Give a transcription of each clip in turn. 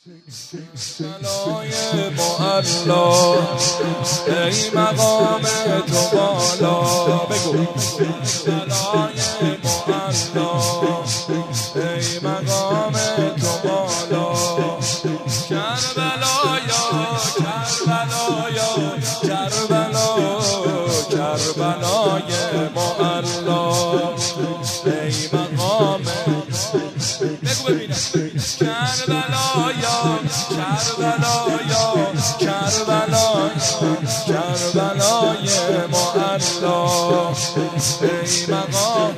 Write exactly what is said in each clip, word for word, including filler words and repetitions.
بلای معلا ای مقام تو بالا بگو بلای معلا ای مقام تو بالا کربلایا کربلایا کربلا کربلای معلا ای مقام بگو ببینم کربلایا کربلایا کربلایا کربلای معلا ای مقام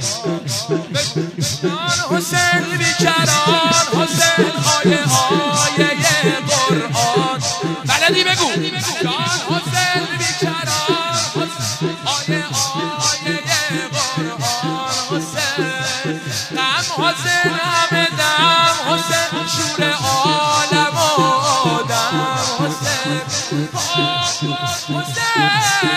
حسین بیکران حسین آیه آیه قرآن بلدی بگو حسین بیکران آیه آیه قرآن حسین غم حسین همه دم حسین شور عالم آدم حسین حسین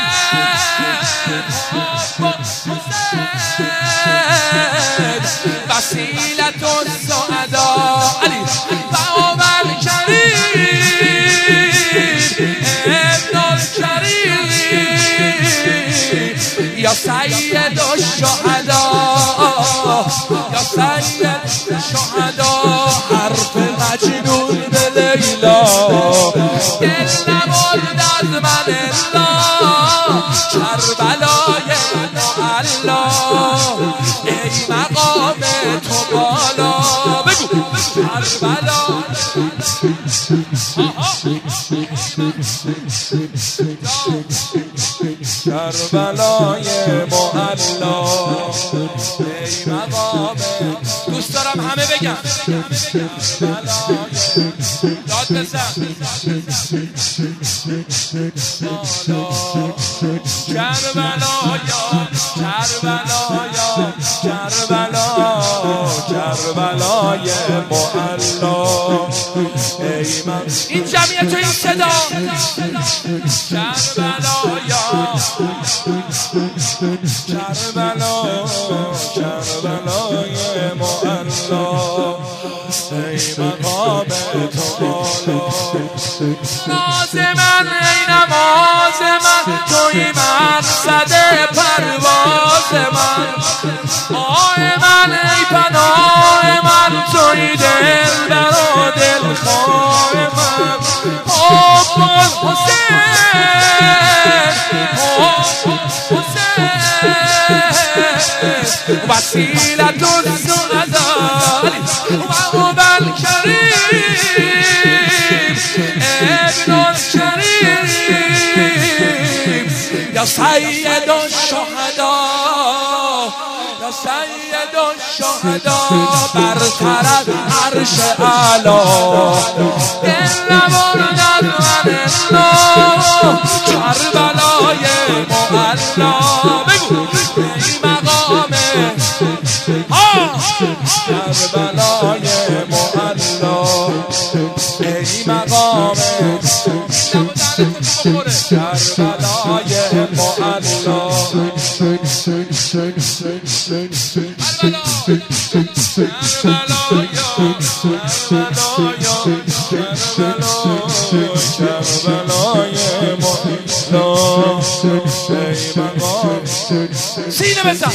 وسیلة السعداء علی باب الکریم ابن الکریم یا سید الشهداء یا سید الشهداء حرف مجنون به لیلا دل نبرد از من الا کربلای معلا ای مقام تو بالا بگو کربلا کربلای معلا ای مقام دوست دارم همه بگم داد بزن کربلایا کربلایا کربلا کربلای معلا ای من این جمعیت و این صدا کربلایا کربلا کربلای معلا ای مقام تو بالا ناز من ای نماز من توی مقصد پرواز من آه من ای پناه من توی دل برا دلخواه من حب حسین حب حسین وسیلة السعداء و هو الکریم ابن الکریم یا سید الشهداء یا سید الشهداء برتر از عرش اعلی دل نبرد از من الا کربلای معلا بگو ای مقام کربلای معلا ای مقام کربلای معلا سینه بزن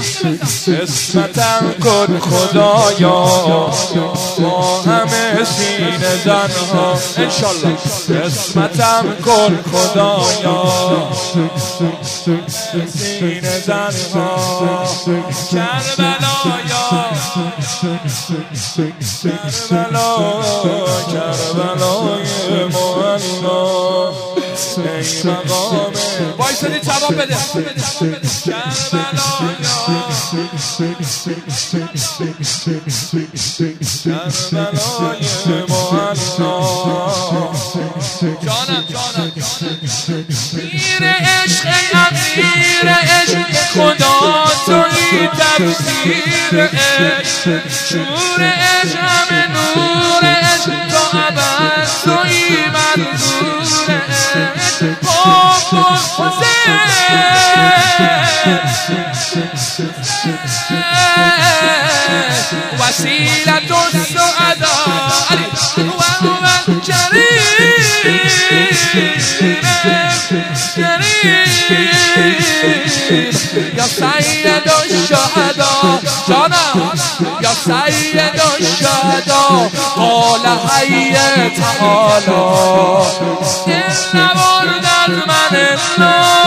اسمتم کن خدایا با همه سینه زنها انشالله اسمتم کن خدایا سینه زنها کربلایا کربلا کربلای معلا ای مقام وایسادی جواب بده کربلایا کربلای معلا جانم جانم پیر عشق امیر عشق خدا توی تفسیر عشق شور عشق همه نور عشق تو ابد توی منظور عشق حب حسین وسیلة السعداء و هو یا سید الشهدا جانم یا سید الشهدا قال حی تعالی این نبرد از من الله